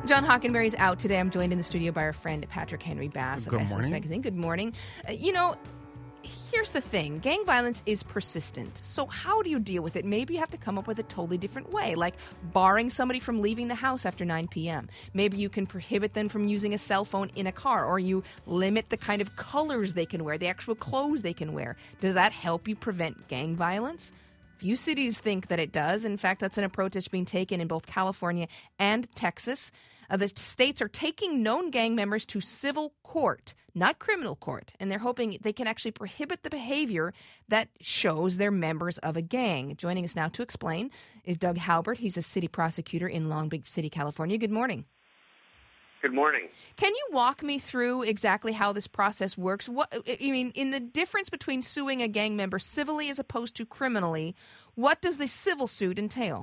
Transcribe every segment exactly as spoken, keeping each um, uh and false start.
John Hockenberry is out today. I'm joined in the studio by our friend Patrick Henry Bass of Essence Magazine. Good morning. Uh, you know, here's the thing. Gang violence is persistent. So how do you deal with it? Maybe you have to come up with a totally different way, like barring somebody from leaving the house after nine p.m. Maybe you can prohibit them from using a cell phone in a car, or you limit the kind of colors they can wear, the actual clothes they can wear. Does that help you prevent gang violence? Few cities think that it does. In fact, that's an approach that's being taken in both California and Texas. Uh, the states are taking known gang members to civil court, not criminal court, and they're hoping they can actually prohibit the behavior that shows they're members of a gang. Joining us now to explain is Doug Halbert. He's a city prosecutor in Long Beach City, California. Good morning. Good morning. Can you walk me through exactly how this process works? What I mean, in the difference between suing a gang member civilly as opposed to criminally, what does the civil suit entail?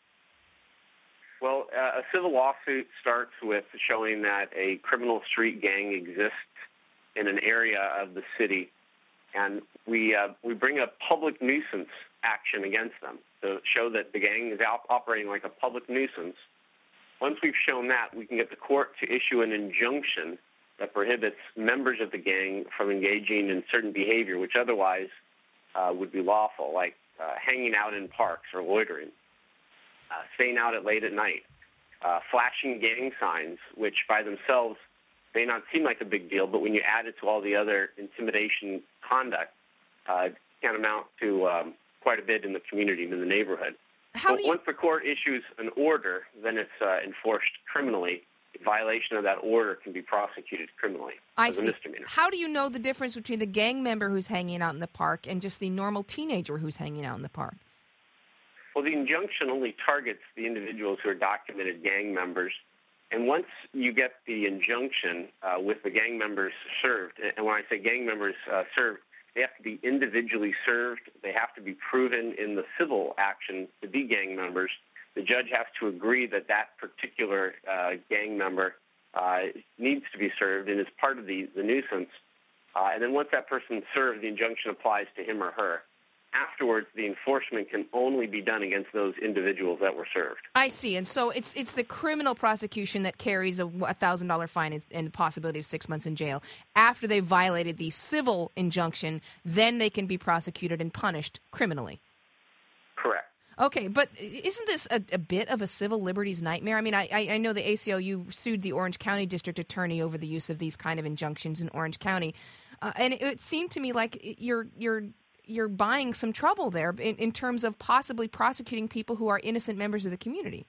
Well, uh, a civil lawsuit starts with showing that a criminal street gang exists in an area of the city, and we uh, we bring a public nuisance action against them to show that the gang is out operating like a public nuisance. Once we've shown that, we can get the court to issue an injunction that prohibits members of the gang from engaging in certain behavior which otherwise uh, would be lawful, like uh, hanging out in parks or loitering, uh, staying out at late at night, uh, flashing gang signs, which by themselves may not seem like a big deal, but when you add it to all the other intimidation conduct, uh, it can amount to um, quite a bit in the community, in the neighborhood. How but do you... Once the court issues an order, then it's uh, enforced criminally. A violation of that order can be prosecuted criminally I as a see. misdemeanor. How do you know the difference between the gang member who's hanging out in the park and just the normal teenager who's hanging out in the park? Well, the injunction only targets the individuals who are documented gang members. And once you get the injunction uh, with the gang members served, and when I say gang members uh, served, they have to be individually served. They have to be proven in the civil action to be gang members. The judge has to agree that that particular uh, gang member uh, needs to be served and is part of the, the nuisance. Uh, and then once that person's served, the injunction applies to him or her. Afterwards, the enforcement can only be done against those individuals that were served. I see. And so it's it's the criminal prosecution that carries a one thousand dollars fine and, and the possibility of six months in jail. After they violated the civil injunction, then they can be prosecuted and punished criminally. Correct. Okay, but isn't this a, a bit of a civil liberties nightmare? I mean, I, I know the A C L U sued the Orange County District Attorney over the use of these kind of injunctions in Orange County. Uh, and it, it seemed to me like you're you're... you're buying some trouble there in, in terms of possibly prosecuting people who are innocent members of the community.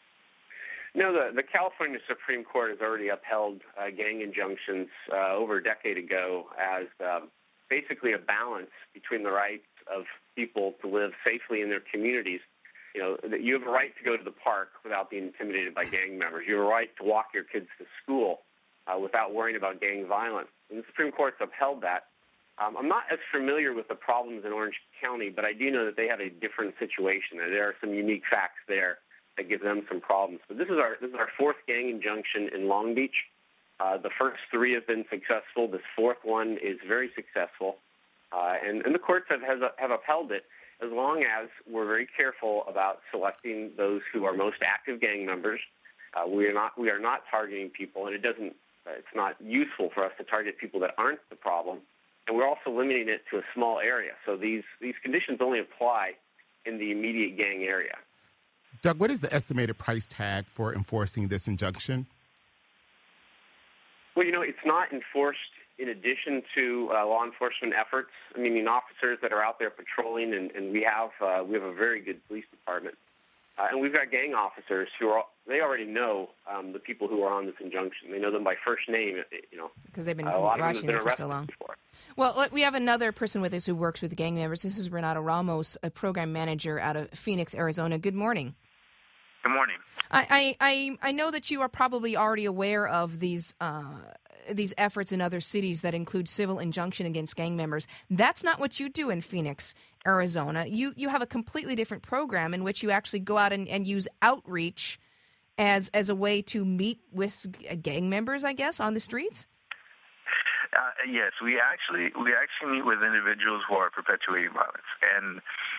No, the, the California Supreme Court has already upheld uh, gang injunctions uh, over a decade ago as um, basically a balance between the rights of people to live safely in their communities. You know, that you have a right to go to the park without being intimidated by gang members. You have a right to walk your kids to school uh, without worrying about gang violence. And the Supreme Court's upheld that. Um, I'm not as familiar with the problems in Orange County, but I do know that they have a different situation. There are some unique facts there that give them some problems. But this is our this is our fourth gang injunction in Long Beach. Uh, the first three have been successful. This fourth one is very successful, uh, and, and the courts have, have have upheld it as long as we're very careful about selecting those who are most active gang members. Uh, we are not we are not targeting people, and it doesn't uh, it's not useful for us to target people that aren't the problem. And we're also limiting it to a small area. So these, these conditions only apply in the immediate gang area. Doug, what is the estimated price tag for enforcing this injunction? Well, you know, it's not enforced in addition to uh, law enforcement efforts. I mean, officers that are out there patrolling, and, and we have uh, we have a very good police department. Uh, and we've got gang officers who are, they already know um, the people who are on this injunction. They know them by first name, you know. Because they've been uh, watching them, them for so long. Before. Well, we have another person with us who works with gang members. This is Renato Ramos, a program manager out of Phoenix, Arizona. Good morning. Good morning. I, I, I know that you are probably already aware of these uh, these efforts in other cities that include civil injunction against gang members. That's not what you do in Phoenix, Arizona. You you have a completely different program in which you actually go out and, and use outreach as as a way to meet with gang members, I guess, on the streets? Uh, yes, we actually we actually meet with individuals who are perpetuating violence, and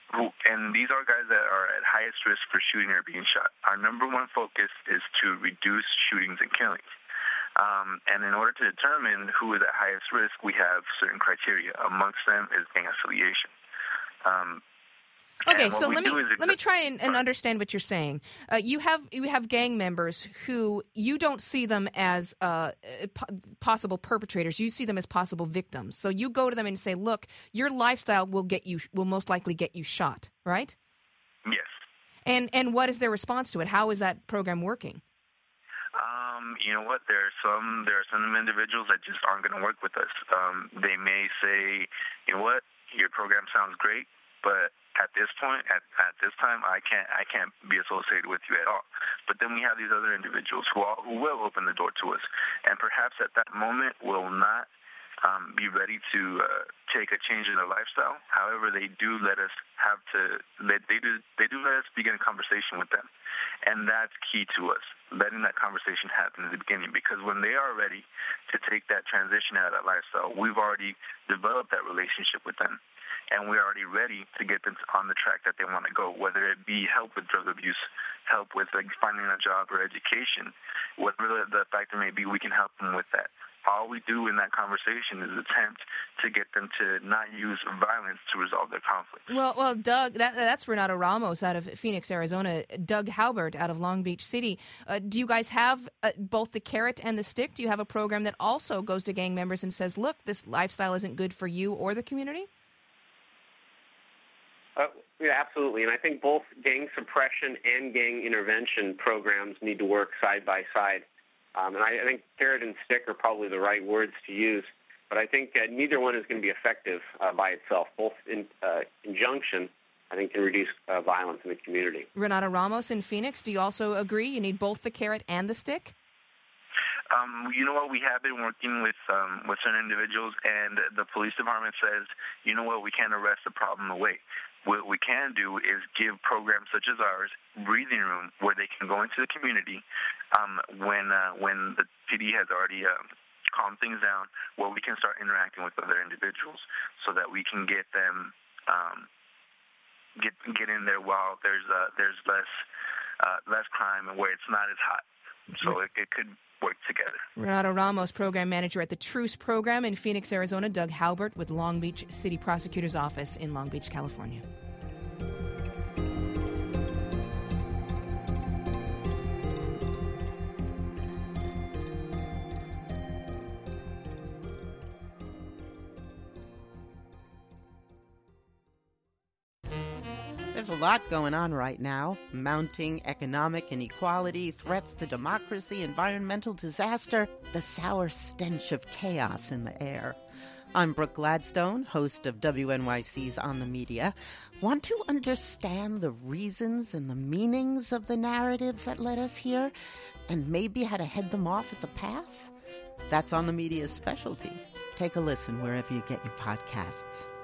who, and these are guys that are at highest risk for shooting or being shot. Our number one focus is to reduce shootings and killings. Um, and in order to determine who is at highest risk, we have certain criteria. Amongst them is gang affiliation. Um, Okay, so let me let me try and, and understand what you're saying. Uh, you have you have gang members who you don't see them as uh, po- possible perpetrators. You see them as possible victims. So you go to them and say, "Look, your lifestyle will get you will most likely get you shot." Right? Yes. And and what is their response to it? How is that program working? Um, you know what? There are some there are some individuals that just aren't going to work with us. Um, they may say, "You know what? Your program sounds great, but at this point, at, at this time, I can't I can't be associated with you at all." But then we have these other individuals who, all, who will open the door to us, and perhaps at that moment will not um, be ready to uh, take a change in their lifestyle. However, they do let us have to let they do they do let us begin a conversation with them, and that's key to us, letting that conversation happen at the beginning. Because when they are ready to take that transition out of that lifestyle, we've already developed that relationship with them. And we're already ready to get them on the track that they want to go, whether it be help with drug abuse, help with like, finding a job or education, whatever the factor may be, we can help them with that. All we do in that conversation is attempt to get them to not use violence to resolve their conflict. Well, well, Doug, that, that's Renato Ramos out of Phoenix, Arizona. Doug Halbert out of Long Beach City. Uh, do you guys have uh, both the carrot and the stick? Do you have a program that also goes to gang members and says, look, this lifestyle isn't good for you or the community? Uh, yeah, absolutely. And I think both gang suppression and gang intervention programs need to work side by side. Um, and I, I think carrot and stick are probably the right words to use. But I think uh, neither one is going to be effective uh, by itself. Both in uh, conjunction, I think, can reduce uh, violence in the community. Renato Ramos in Phoenix, do you also agree you need both the carrot and the stick? Um, you know what? We have been working with um, with certain individuals, and the police department says, you know what? We can't arrest the problem away. What we can do is give programs such as ours breathing room where they can go into the community um, when uh, when the P D has already uh, calmed things down, where we can start interacting with other individuals so that we can get them um, get get in there while there's uh, there's less uh, less crime and where it's not as hot. So it, it could work together. Renato Ramos, program manager at the Truce program in Phoenix, Arizona. Doug Halbert with Long Beach City Prosecutor's Office in Long Beach, California. There's a lot going on right now. Mounting economic inequality, threats to democracy, environmental disaster, the sour stench of chaos in the air. I'm Brooke Gladstone, host of W N Y C's On the Media. Want to understand the reasons and the meanings of the narratives that led us here, and maybe how to head them off at the pass? That's On the Media's specialty. Take a listen wherever you get your podcasts.